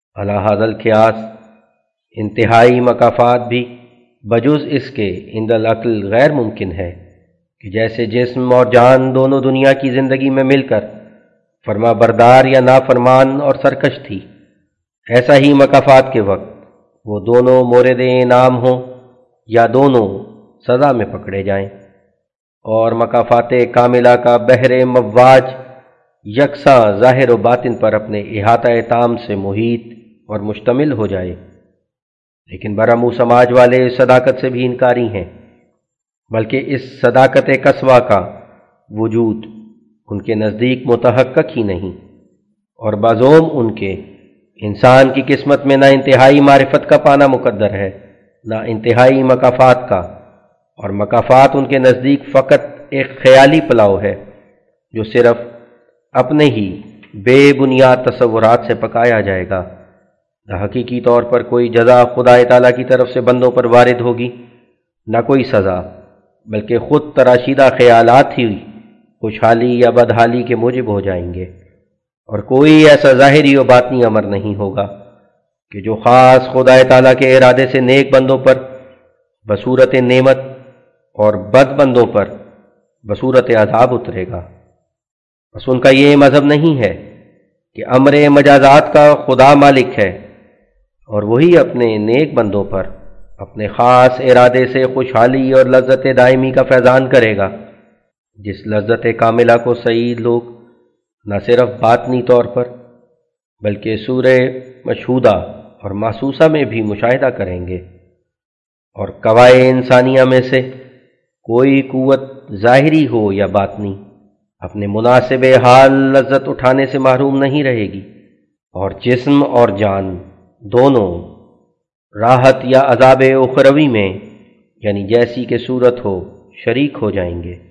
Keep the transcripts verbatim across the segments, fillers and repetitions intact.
علی ھذا القیاس انتہائی مکافات بھی بجز اس کے عند العقل غیر ممکن ہے کہ جیسے جسم اور جان دونوں دنیا کی زندگی میں مل کر فرما بردار یا نافرمان اور سرکش تھی، ایسا ہی مکافات کے وقت وہ دونوں مورد انعام ہوں یا دونوں سزا میں پکڑے جائیں، اور مکافات کاملہ کا بحر مواج یکساں ظاہر و باطن پر اپنے احاطہ تام سے محیط اور مشتمل ہو جائے۔ لیکن برہمو سماج والے صداقت سے بھی انکاری ہیں، بلکہ اس صداقت قصوہ کا وجود ان کے نزدیک متحقق ہی نہیں، اور بازوم ان کے انسان کی قسمت میں نہ انتہائی معرفت کا پانا مقدر ہے نہ انتہائی مکافات کا، اور مکافات ان کے نزدیک فقط ایک خیالی پلاؤ ہے جو صرف اپنے ہی بے بنیاد تصورات سے پکایا جائے گا۔ نہ حقیقی طور پر کوئی جزا خدا تعالیٰ کی طرف سے بندوں پر وارد ہوگی، نہ کوئی سزا، بلکہ خود تراشیدہ خیالات ہی خوشحالی یا بدحالی کے موجب ہو جائیں گے، اور کوئی ایسا ظاہری و باطنی امر نہیں ہوگا کہ جو خاص خدا تعالیٰ کے ارادے سے نیک بندوں پر بصورت نعمت اور بد بندوں پر بصورت عذاب اترے گا۔ بس ان کا یہ مذہب نہیں ہے کہ امر مجازات کا خدا مالک ہے، اور وہی اپنے نیک بندوں پر اپنے خاص ارادے سے خوشحالی اور لذت دائمی کا فیضان کرے گا، جس لذت کاملہ کو سعید لوگ نہ صرف باطنی طور پر بلکہ سورہ مشہودہ اور محسوسہ میں بھی مشاہدہ کریں گے، اور قوائے انسانیہ میں سے کوئی قوت ظاہری ہو یا باطنی اپنے مناسب حال لذت اٹھانے سے محروم نہیں رہے گی، اور جسم اور جان دونوں راحت یا عذاب اخروی میں یعنی جیسی کہ صورت ہو شریک ہو جائیں گے۔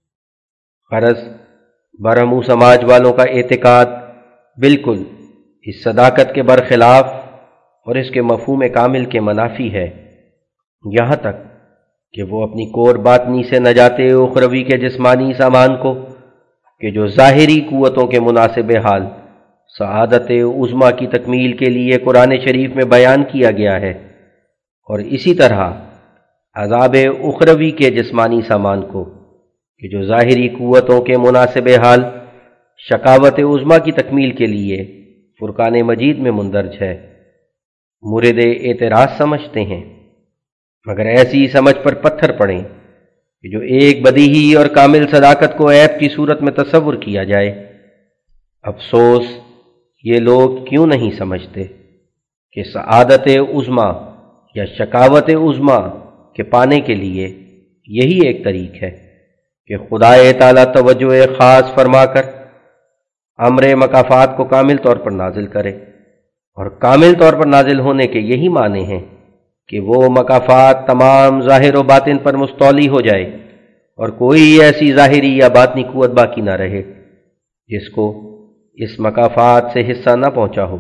غرض برہمو سماج والوں کا اعتقاد بالکل اس صداقت کے برخلاف اور اس کے مفہوم کامل کے منافی ہے، یہاں تک کہ وہ اپنی کور باطنی سے نجات اخروی کے جسمانی سامان کو کہ جو ظاہری قوتوں کے مناسب حال سعادت عظمیٰ کی تکمیل کے لیے قرآن شریف میں بیان کیا گیا ہے، اور اسی طرح عذاب اخروی کے جسمانی سامان کو کہ جو ظاہری قوتوں کے مناسب حال شقاوت عظمیٰ کی تکمیل کے لیے فرقان مجید میں مندرج ہے، مورد اعتراض سمجھتے ہیں، مگر ایسی سمجھ پر پتھر پڑیں کہ جو ایک بدیہی اور کامل صداقت کو عیب کی صورت میں تصور کیا جائے۔ افسوس یہ لوگ کیوں نہیں سمجھتے کہ سعادت عظمیٰ یا شقاوت عظمیٰ کے پانے کے لیے یہی ایک طریق ہے کہ خدا تعالیٰ توجہ خاص فرما کر امر مکافات کو کامل طور پر نازل کرے، اور کامل طور پر نازل ہونے کے یہی معنی ہیں کہ وہ مکافات تمام ظاہر و باطن پر مستولی ہو جائے، اور کوئی ایسی ظاہری یا باطنی قوت باقی نہ رہے جس کو اس مکافات سے حصہ نہ پہنچا ہو۔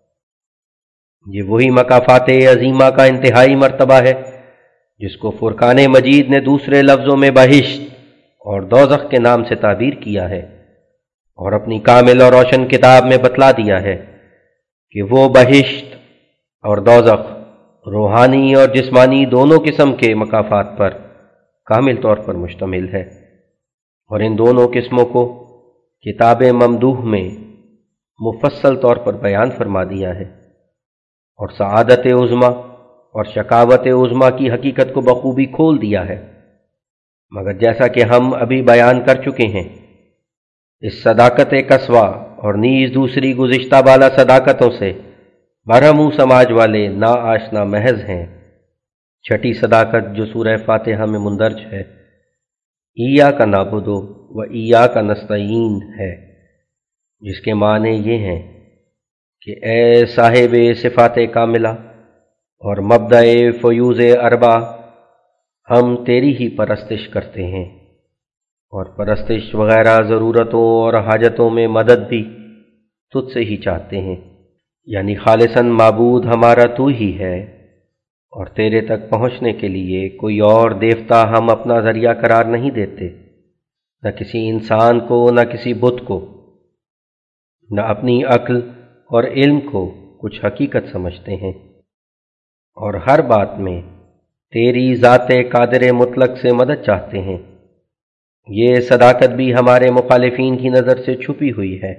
یہ وہی مکافات عظیمہ کا انتہائی مرتبہ ہے جس کو فرقان مجید نے دوسرے لفظوں میں بہشت اور دوزخ کے نام سے تعبیر کیا ہے، اور اپنی کامل اور روشن کتاب میں بتلا دیا ہے کہ وہ بہشت اور دوزخ روحانی اور جسمانی دونوں قسم کے مکافات پر کامل طور پر مشتمل ہے، اور ان دونوں قسموں کو کتاب ممدوح میں مفصل طور پر بیان فرما دیا ہے، اور سعادت عظمیٰ اور شقاوت عظمیٰ کی حقیقت کو بخوبی کھول دیا ہے۔ مگر جیسا کہ ہم ابھی بیان کر چکے ہیں، اس صداقت قصوہ اور نیز دوسری گزشتہ بالا صداقتوں سے برہمو سماج والے نا آشنا محض ہیں۔ چھٹی صداقت جو سورہ فاتحہ میں مندرج ہے، ایاک نعبد و ایاک نستعین ہے، جس کے معنی یہ ہیں کہ اے صاحب صفات کاملہ اور مبدأ فیوز اربع، ہم تیری ہی پرستش کرتے ہیں، اور پرستش وغیرہ ضرورتوں اور حاجتوں میں مدد بھی تجھ سے ہی چاہتے ہیں، یعنی خالصاً معبود ہمارا تو ہی ہے، اور تیرے تک پہنچنے کے لیے کوئی اور دیوتا ہم اپنا ذریعہ قرار نہیں دیتے، نہ کسی انسان کو، نہ کسی بت کو، نہ اپنی عقل اور علم کو कुछ हकीकत समझते हैं और हर बात में तेरी ज़ाते कादिर मुतलक से मदद चाहते हैं। ये सदाकत भी हमारे मुखालिफीन की नज़र से छुपी हुई है।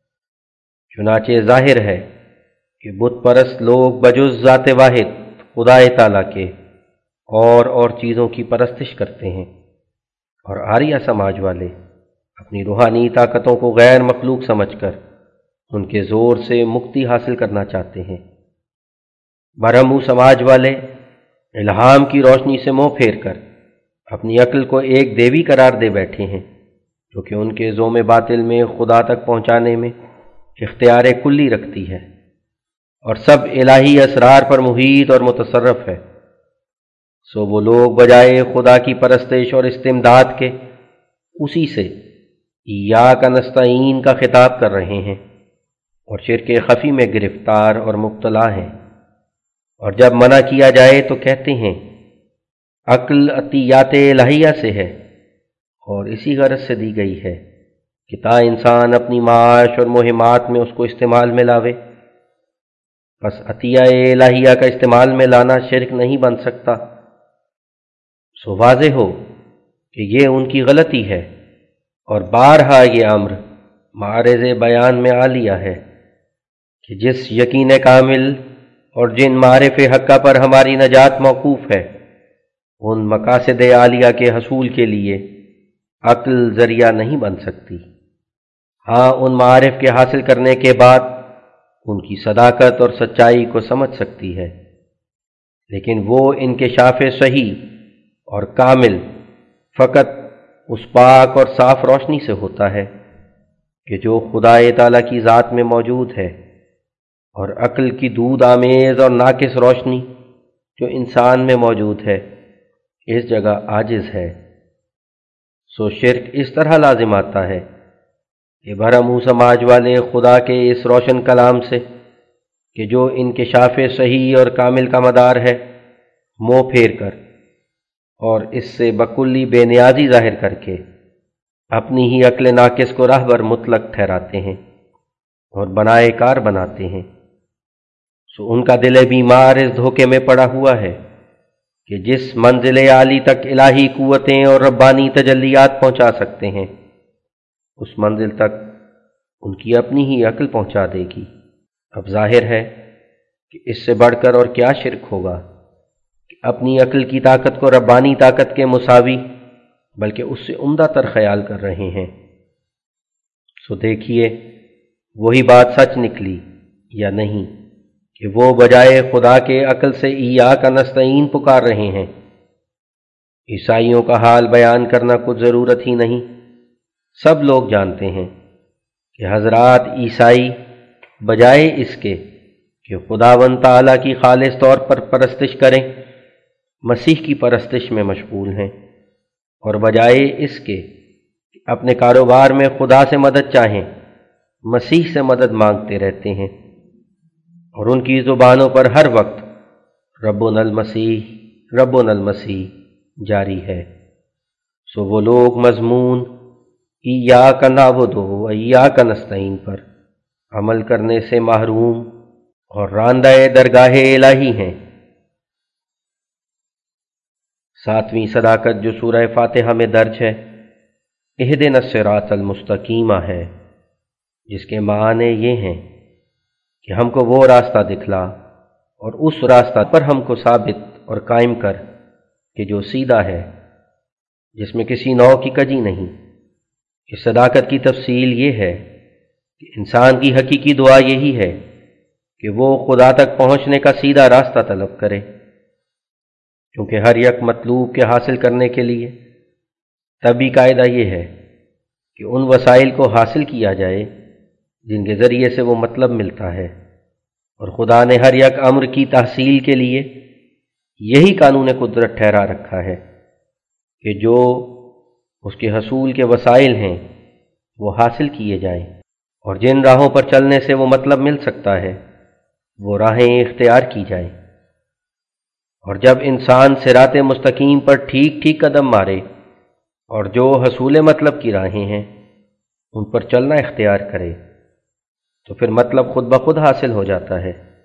चुनाचे ज़ाहिर है कि बुत परस्त लोग बजुज़ ज़ाते वाहिद खुदाए ताला के और और चीज़ों की परस्तिश करते हैं, और आर्या समाज वाले अपनी रूहानी ताकतों को गैर मखलूक समझकर उनके ज़ोर से मुक्ति हासिल करना चाहते हैं। बरहमू समाज वाले इल्हाम की रोशनी से मुँह फेर कर अपनी अक्ल को एक देवी करार दे बैठे हैं, जो कि उनके ज़ोम बातिल में खुदा तक पहुँचाने में इख्तियार कुल्ली रखती है और सब इलाही असरार पर मुहीत और मुतसर्रफ है। सो वो लोग बजाय खुदा की परस्तिश और इस्तिमदाद के उसी से इय्याका नस्तईन का खिताब कर रहे हैं और शिरके खफी में गिरफ्तार और मुब्तला हैं। और जब मना किया जाए तो कहते हैं अक्ल अतियात इलाहिया से है और इसी गरज से दी गई है कि ता इंसान अपनी माश और मुहिमात में उसको इस्तेमाल में लावे। बस अतिया इलाहिया का इस्तेमाल में लाना शिरक नहीं बन सकता। सो वाज़े हो कि ये उनकी गलती है और बारहा ये अम्र मारज़ बयान में आ लिया है कि जिस यकीन कामिल और जिन मारिफ़ हक्का पर हमारी नजात मौकूफ़ है, उन मकासद आलिया के हसूल के लिए अक्ल ज़रिया नहीं बन सकती। हाँ, उन मारिफ़ के हासिल करने के बाद उनकी सदाकत और सच्चाई को समझ सकती है, लेकिन वो इनके शाफ़े सही और कामिल फ़कत उस पाक और साफ़ रोशनी से होता है कि जो खुदाए ताला की ज़ात में मौजूद है, और अक्ल की दूध आमेज़ और नाकिस रोशनी जो इंसान में मौजूद है इस जगह आजिज़ है। सो शिर्क इस तरह लाजिम आता है कि बरहमू समाज वाले खुदा के इस रोशन कलाम से कि जो इनके शाफ़े सही और कामिल का मदार है मुँह फेर कर और इससे बकुल्ली बेनियाजी ज़ाहिर करके अपनी ही अक्ल नाकिस को राहबर मुतलक ठहराते हैं और बनाए कार बनाते हैं। सो उनका दिल बीमार इस धोखे में पड़ा हुआ है कि जिस मंजिल आली तक इलाही कुव्वतें और रब्बानी तजल्लियात पहुँचा सकते हैं, उस मंजिल तक उनकी अपनी ही अक्ल पहुँचा देगी। अब जाहिर है कि इससे बढ़कर और क्या शिरक होगा कि अपनी अक्ल की ताकत को रब्बानी ताकत के मुसावी बल्कि उससे उम्दा तर ख्याल कर रहे हैं। सो देखिए वही बात सच निकली या नहीं कि वो बजाय खुदा के अक्ल से इय्याका नस्तईन पुकार रहे हैं। ईसाइयों का हाल बयान करना कुछ ज़रूरत ही नहीं, सब लोग जानते हैं कि हज़रात ईसाई बजाय इसके कि खुदावंद ताला की खालिस तौर पर परस्तिश करें, मसीह की परस्तिश में मशगूल हैं, और बजाय इसके कि अपने कारोबार में खुदा से मदद चाहें, मसीह से मदद मांगते रहते हैं, और उनकी ज़ुबानों पर हर वक्त रब्बुनल मसीह रब्बुनल मसीह जारी है। सो वो लोग मज़मून इय्याका नअबुदु व इय्याका नस्तईन पर अमल करने से महरूम और रांदाए दरगाहे इलाही हैं। सातवीं सदाकत जो सूरह फातिहा में दर्ज है इहदिनस सिरातल मुस्तकीमा है, जिसके माने ये हैं कि हमको वो रास्ता दिखला और उस रास्ता पर हमको साबित और कायम कर कि जो सीधा है, जिसमें किसी नौ की कजी नहीं। इस सदाकत की तफसील ये है कि इंसान की हकीकी दुआ यही है कि वो खुदा तक पहुँचने का सीधा रास्ता तलब करे, क्योंकि हर एक मतलूब के हासिल करने के लिए तभी कायदा ये है कि उन वसाइल को हासिल किया जाए जिनके ज़रिए से वो मतलब मिलता है, और खुदा ने हर एक अम्र की तहसील के लिए यही कानून कुदरत ठहरा रखा है कि जो उसके हसूल के वसाइल हैं वो हासिल किए जाएं, और जिन राहों पर चलने से वो मतलब मिल सकता है वो राहें इख्तियार की जाएं। और जब इंसान सिरात मुस्तकीम पर ठीक ठीक कदम मारे और जो हसूल मतलब की राहें हैं उन पर चलना इख्तियार करे, तो फिर मतलब खुद ब खुद हासिल हो जाता है।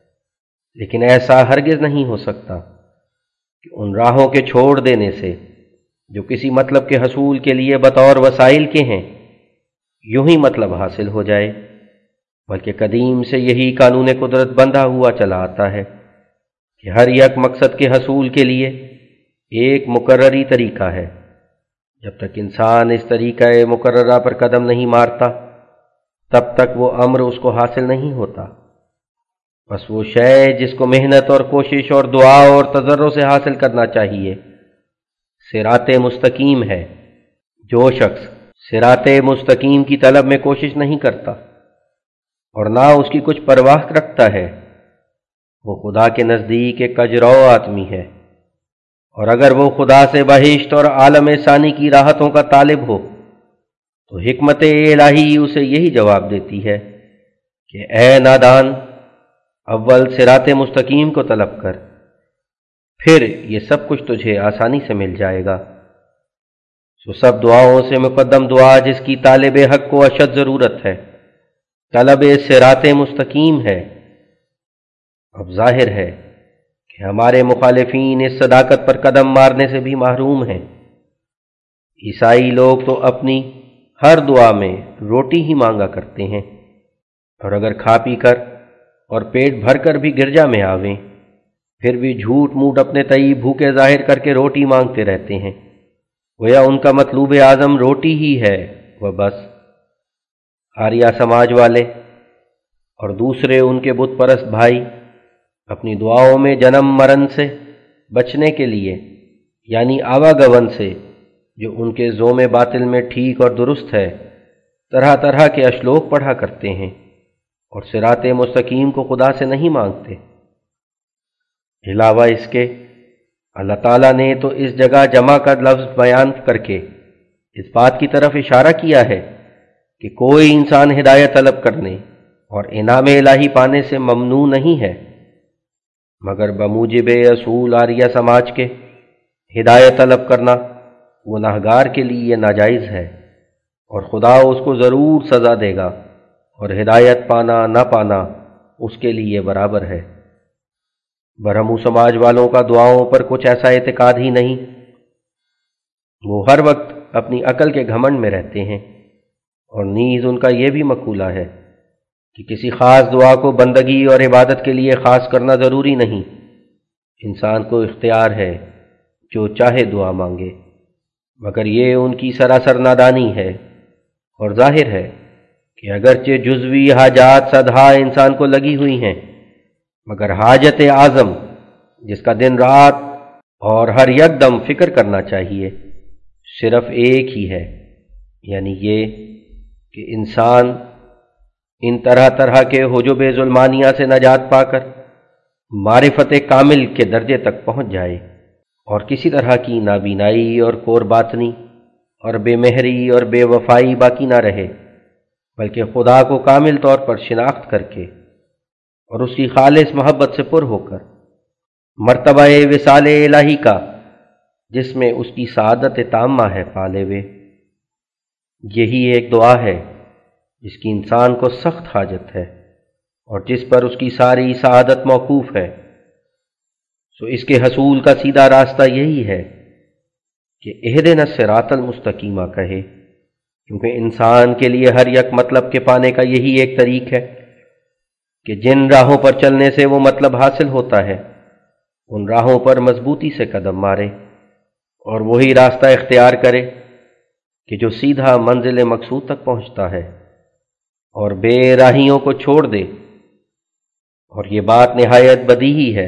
لیکن ایسا ہرگز نہیں ہو سکتا کہ ان راہوں کے چھوڑ دینے سے جو کسی مطلب کے حصول کے لیے بطور وسائل کے ہیں یوں ہی مطلب حاصل ہو جائے، بلکہ قدیم سے یہی قانون قدرت بندھا ہوا چلا آتا ہے کہ ہر یک مقصد کے حصول کے لیے ایک مقرری طریقہ ہے۔ جب تک انسان اس طریقہ مقررہ پر قدم نہیں مارتا تب تک وہ امر اس کو حاصل نہیں ہوتا۔ بس وہ شے جس کو محنت اور کوشش اور دعا اور تضرع سے حاصل کرنا چاہیے صراط مستقیم ہے۔ جو شخص صراط مستقیم کی طلب میں کوشش نہیں کرتا اور نہ اس کی کچھ پرواہ رکھتا ہے وہ خدا کے نزدیک ایک کجرو آدمی ہے، اور اگر وہ خدا سے بہشت اور عالم ثانی کی راحتوں کا طالب ہو تو حکمت الہی اسے یہی جواب دیتی ہے کہ اے نادان، اول صراط مستقیم کو طلب کر، پھر یہ سب کچھ تجھے آسانی سے مل جائے گا۔ سو سب دعاؤں سے مقدم دعا جس کی طالب حق کو اشد ضرورت ہے طلب صراط مستقیم ہے۔ اب ظاہر ہے کہ ہمارے مخالفین اس صداقت پر قدم مارنے سے بھی محروم ہیں۔ عیسائی لوگ تو اپنی ہر دعا میں روٹی ہی مانگا کرتے ہیں، اور اگر کھا پی کر اور پیٹ بھر کر بھی گرجا میں آویں پھر بھی جھوٹ موٹ اپنے تئی بھوکے ظاہر کر کے روٹی مانگتے رہتے ہیں، گویا ان کا مطلوب اعظم روٹی ہی ہے وہ بس۔ آریہ سماج والے اور دوسرے ان کے بت پرست بھائی اپنی دعاؤں میں جنم مرن سے بچنے کے لیے یعنی آواگون سے جو ان کے زوم باطل میں ٹھیک اور درست ہے طرح طرح کے اشلوک پڑھا کرتے ہیں اور صراط مستقیم کو خدا سے نہیں مانگتے۔ علاوہ اس کے اللہ تعالیٰ نے تو اس جگہ جمع کا لفظ بیان کر کے اس بات کی طرف اشارہ کیا ہے کہ کوئی انسان ہدایت طلب کرنے اور انعام الہی پانے سے ممنوع نہیں ہے، مگر بموجب اصول آریہ سماج کے ہدایت طلب کرنا گناہگار کے لیے ناجائز ہے، اور خدا اس کو ضرور سزا دے گا، اور ہدایت پانا نہ پانا اس کے لیے برابر ہے۔ برہمو سماج والوں کا دعاؤں پر کچھ ایسا اعتقاد ہی نہیں، وہ ہر وقت اپنی عقل کے گھمنڈ میں رہتے ہیں، اور نیز ان کا یہ بھی مقولہ ہے کہ کسی خاص دعا کو بندگی اور عبادت کے لیے خاص کرنا ضروری نہیں، انسان کو اختیار ہے جو چاہے دعا مانگے، مگر یہ ان کی سراسر نادانی ہے، اور ظاہر ہے کہ اگرچہ جزوی حاجات صدہا انسان کو لگی ہوئی ہیں مگر حاجت اعظم جس کا دن رات اور ہر یک دم فکر کرنا چاہیے صرف ایک ہی ہے، یعنی یہ کہ انسان ان طرح طرح کے حجب ظلمانیہ سے نجات پا کر معرفت کامل کے درجے تک پہنچ جائے، اور کسی طرح کی نابینائی اور کور باطنی اور بے مہری اور بے وفائی باقی نہ رہے، بلکہ خدا کو کامل طور پر شناخت کر کے اور اس کی خالص محبت سے پر ہو کر مرتبہ وصال الہی کا جس میں اس کی سعادت تامہ ہے پالے ہوئے۔ یہی ایک دعا ہے جس کی انسان کو سخت حاجت ہے اور جس پر اس کی ساری سعادت موقوف ہے۔ سو اس کے حصول کا سیدھا راستہ یہی ہے کہ اہدنا الصراط المستقیم کہے، کیونکہ انسان کے لیے ہر یک مطلب کے پانے کا یہی ایک طریق ہے کہ جن راہوں پر چلنے سے وہ مطلب حاصل ہوتا ہے ان راہوں پر مضبوطی سے قدم مارے اور وہی راستہ اختیار کرے کہ جو سیدھا منزل مقصود تک پہنچتا ہے، اور بے راہیوں کو چھوڑ دے۔ اور یہ بات نہایت بدیہی ہے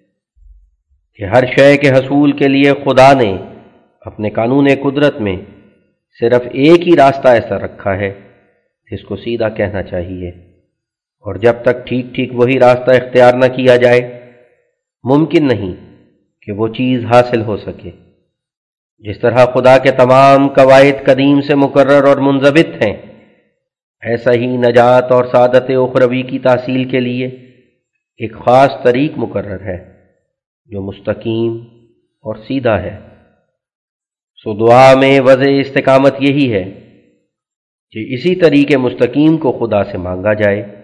کہ ہر شے کے حصول کے لیے خدا نے اپنے قانون قدرت میں صرف ایک ہی راستہ ایسا رکھا ہے جس کو سیدھا کہنا چاہیے، اور جب تک ٹھیک ٹھیک وہی راستہ اختیار نہ کیا جائے ممکن نہیں کہ وہ چیز حاصل ہو سکے۔ جس طرح خدا کے تمام قواعد قدیم سے مقرر اور منضبط ہیں، ایسا ہی نجات اور سعادت اخروی کی تحصیل کے لیے ایک خاص طریق مقرر ہے جو مستقیم اور سیدھا ہے۔ سو دعا میں وضع استقامت یہی ہے کہ اسی طریق مستقیم کو خدا سے مانگا جائے